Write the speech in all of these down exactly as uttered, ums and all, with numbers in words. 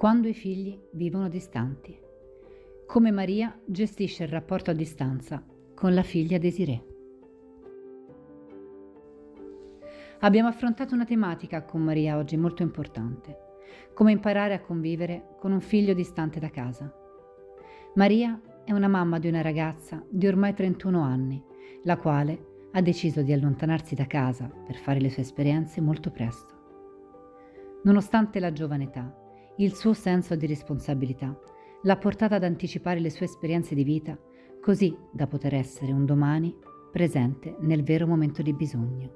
Quando i figli vivono distanti. Come Maria gestisce il rapporto a distanza con la figlia Desirée. Abbiamo affrontato una tematica con Maria oggi molto importante: come imparare a convivere con un figlio distante da casa. Maria è una mamma di una ragazza di ormai trentuno anni, la quale ha deciso di allontanarsi da casa per fare le sue esperienze molto presto. Nonostante la giovane età, il suo senso di responsabilità l'ha portata ad anticipare le sue esperienze di vita, così da poter essere un domani presente nel vero momento di bisogno.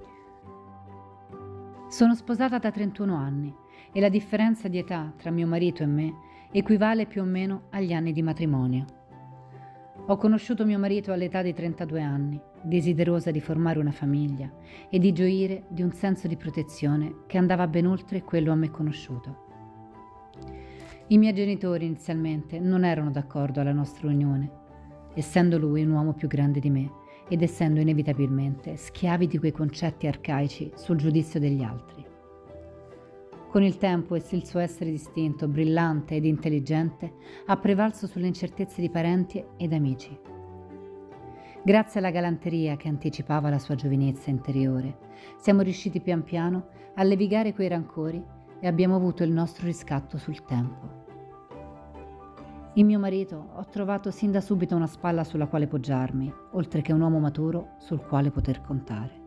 Sono sposata da trentuno anni e la differenza di età tra mio marito e me equivale più o meno agli anni di matrimonio. Ho conosciuto mio marito all'età di trentadue anni, desiderosa di formare una famiglia e di gioire di un senso di protezione che andava ben oltre quello a me conosciuto. I miei genitori inizialmente non erano d'accordo alla nostra unione, essendo lui un uomo più grande di me ed essendo inevitabilmente schiavi di quei concetti arcaici sul giudizio degli altri. Con il tempo e il suo essere distinto, brillante ed intelligente ha prevalso sulle incertezze di parenti ed amici. Grazie alla galanteria che anticipava la sua giovinezza interiore, siamo riusciti pian piano a levigare quei rancori e abbiamo avuto il nostro riscatto sul tempo. In mio marito ho trovato sin da subito una spalla sulla quale poggiarmi, oltre che un uomo maturo sul quale poter contare.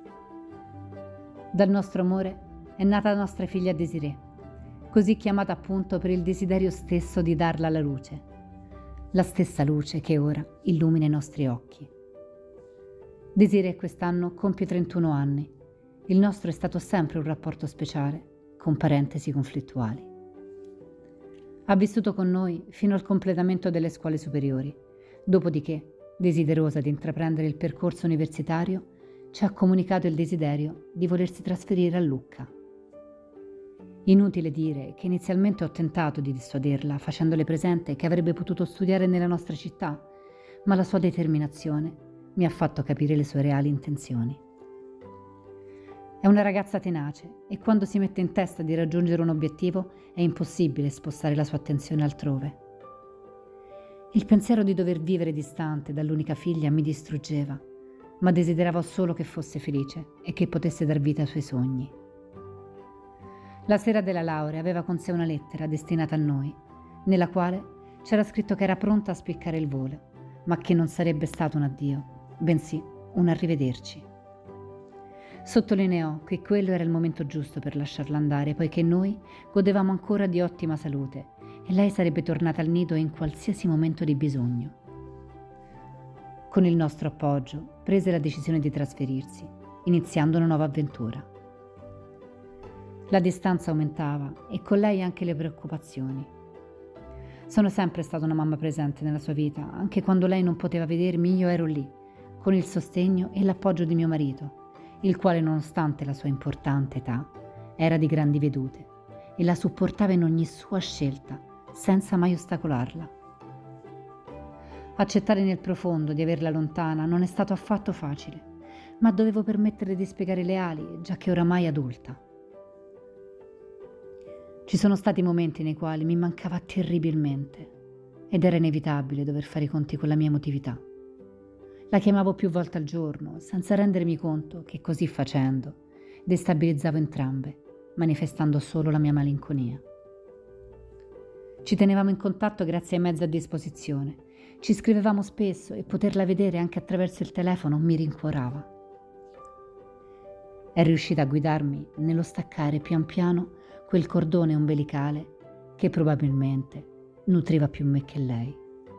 Dal nostro amore è nata la nostra figlia Desirée, così chiamata appunto per il desiderio stesso di darla alla luce, la stessa luce che ora illumina i nostri occhi. Desirée quest'anno compie trentuno anni. Il nostro è stato sempre un rapporto speciale, con parentesi conflittuali. Ha vissuto con noi fino al completamento delle scuole superiori, dopodiché, desiderosa di intraprendere il percorso universitario, ci ha comunicato il desiderio di volersi trasferire a Lucca. Inutile dire che inizialmente ho tentato di dissuaderla, facendole presente che avrebbe potuto studiare nella nostra città, ma la sua determinazione mi ha fatto capire le sue reali intenzioni. È una ragazza tenace e quando si mette in testa di raggiungere un obiettivo è impossibile spostare la sua attenzione altrove. Il pensiero di dover vivere distante dall'unica figlia mi distruggeva, ma desideravo solo che fosse felice e che potesse dar vita ai suoi sogni. La sera della laurea aveva con sé una lettera destinata a noi, nella quale c'era scritto che era pronta a spiccare il volo, ma che non sarebbe stato un addio, bensì un arrivederci. Sottolineò che quello era il momento giusto per lasciarla andare, poiché noi godevamo ancora di ottima salute e lei sarebbe tornata al nido in qualsiasi momento di bisogno. Con il nostro appoggio prese la decisione di trasferirsi, iniziando una nuova avventura. La distanza aumentava e con lei anche le preoccupazioni. Sono sempre stata una mamma presente nella sua vita, anche quando lei non poteva vedermi io ero lì, con il sostegno e l'appoggio di mio marito, il quale nonostante la sua importante età era di grandi vedute e la supportava in ogni sua scelta, senza mai ostacolarla. Accettare nel profondo di averla lontana non è stato affatto facile, ma dovevo permettere di spiegare le ali, già che oramai adulta. Ci sono stati momenti nei quali mi mancava terribilmente ed era inevitabile dover fare i conti con la mia emotività. La chiamavo più volte al giorno, senza rendermi conto che così facendo destabilizzavo entrambe, manifestando solo la mia malinconia. Ci tenevamo in contatto grazie ai mezzi a disposizione, ci scrivevamo spesso e poterla vedere anche attraverso il telefono mi rincuorava. È riuscita a guidarmi nello staccare pian piano quel cordone ombelicale che probabilmente nutriva più me che lei.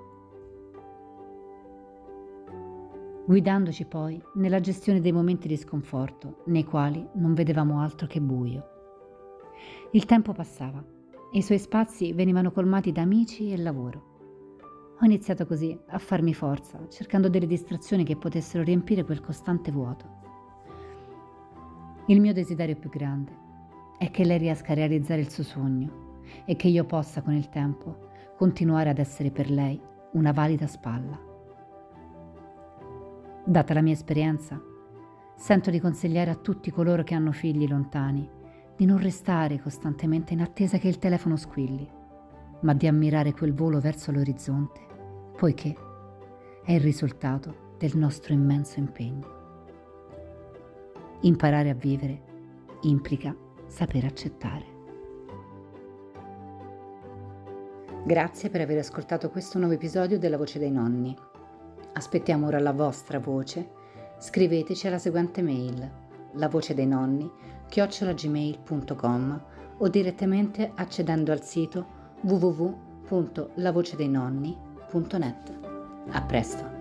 Guidandoci poi nella gestione dei momenti di sconforto, nei quali non vedevamo altro che buio. Il tempo passava e i suoi spazi venivano colmati da amici e lavoro. Ho iniziato così a farmi forza, cercando delle distrazioni che potessero riempire quel costante vuoto. Il mio desiderio più grande è che lei riesca a realizzare il suo sogno e che io possa con il tempo continuare ad essere per lei una valida spalla. Data la mia esperienza, sento di consigliare a tutti coloro che hanno figli lontani di non restare costantemente in attesa che il telefono squilli, ma di ammirare quel volo verso l'orizzonte, poiché è il risultato del nostro immenso impegno. Imparare a vivere implica saper accettare. Grazie per aver ascoltato questo nuovo episodio della Voce dei Nonni. Aspettiamo ora la vostra voce. Scriveteci alla seguente mail: lavocedeinonni chiocciola gmail punto com o direttamente accedendo al sito w w w punto lavocedeinonni punto net. A presto!